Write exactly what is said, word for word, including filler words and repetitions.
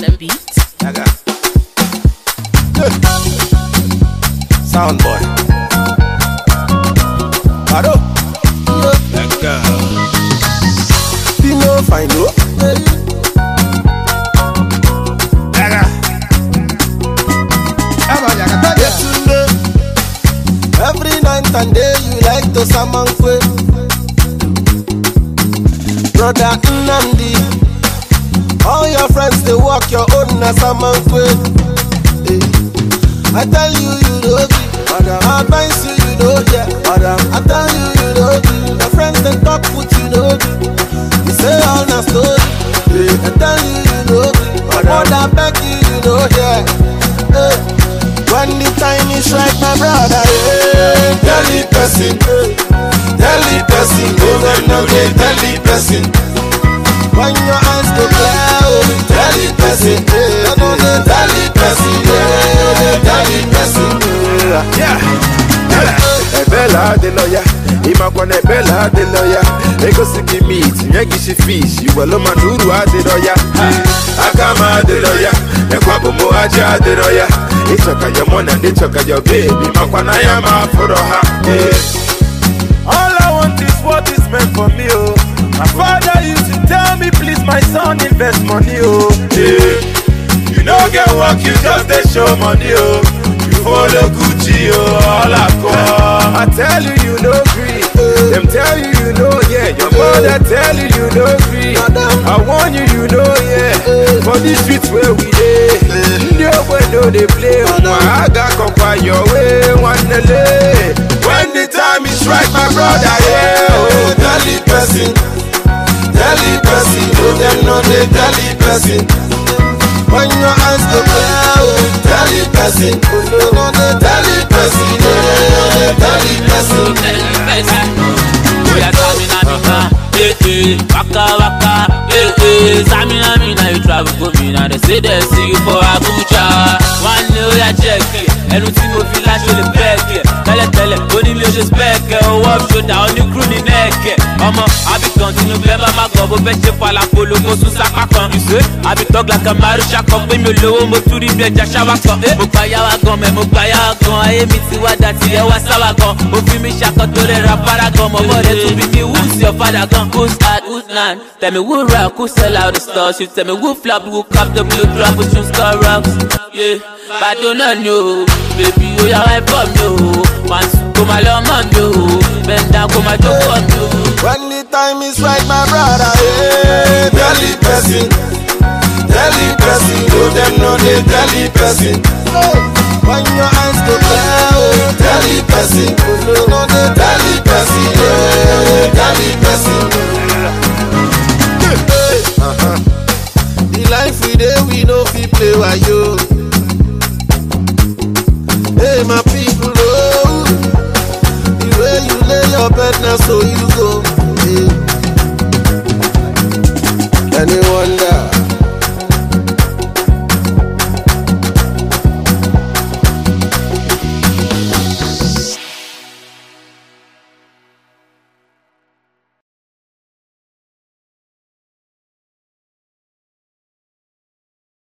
the beat. Naga. Sound boy. Bado. Naga. Pino fine no. Naga. Yetunde. Every night and day you like to summon kwe. Brother Nnamdi. All your friends they walk your own na summon kwe. I tell you, you know me. I advise you, you know yeah. I tell you, you know me. Your friends they talk with you know me. You say all na story. I tell you, you know me. My mother beg you, you know yeah. Hey. When the time is right, my brother, yeah. Tell the person, tell the person, go them now, they tell the person. When your eyes go clear, oh, tell the person, yeah. Tell the person, yeah. Tell the person, yeah. Yeah. Ebella de lawyer, Imakwan Ebella de lawyer. Ego siki meat, Yagishi fish, you will manuru de lawyer. Akama de lawyer, Ekwabu Moaja de lawyer. It's okay, your money and it's okay, your baby. Makwanayama for her. All I want is what is meant for me, oh. My father used to tell me, please, my son, invest money, oh. Yeah. You don't get work, you just they show money, oh. You follow Gucci, oh, all I call. I tell you, you no agree. Them tell you, you know, yeah. Your mother tell you, you no agree. I warn you, you know, yeah. For these streets where we live. No, they play. I got compare your way, one day. When the time is right, my brother, yeah. Oh, tell the person, tell the person, oh, them know they tell the person. When your eyes go clear, oh, tell the person, oh, no, they tell the person, oh, they tell the person. Tell the person. Oh, yeah, Samina, Mina, eh, eh, waka, waka, eh, eh, Samina, Mina, you travel go me now. They say they see you for Abuja. One day, oh, yeah, check it. And you see no flash with the back, tell it, tell it, only me just back, oh, up, show down, only crew in neck. Mama, I be continue, November, my go, but bet you for la polo, go to Saka. You say, I be talk like a Marusha, come with me low, but to the bed, Jashawa, Mukaya, gum, and Mukaya, gum, I am it, what that's here, was Sawagon, Mufimi Shaka, to the Raparagon, my to be me, who's your father, gun, who's that, who's none? Tell me who rock, who sell out the stars, you tell me who flop, who cop the blue drop, who shoot star rocks, yeah. But I do not know, baby, you are right from you. Once come along on you, bend down, come and talk on you. When the time is right, my brother, yeah. Tell the person, tell the person, oh, them know they tell the person. When your eyes go clear, oh, tell the person, oh, no, they tell the person, yeah. Tell the person. Uh-huh. The life we dey, we know fi play with you. Hey, my people, oh, the way you lay your bed now, so you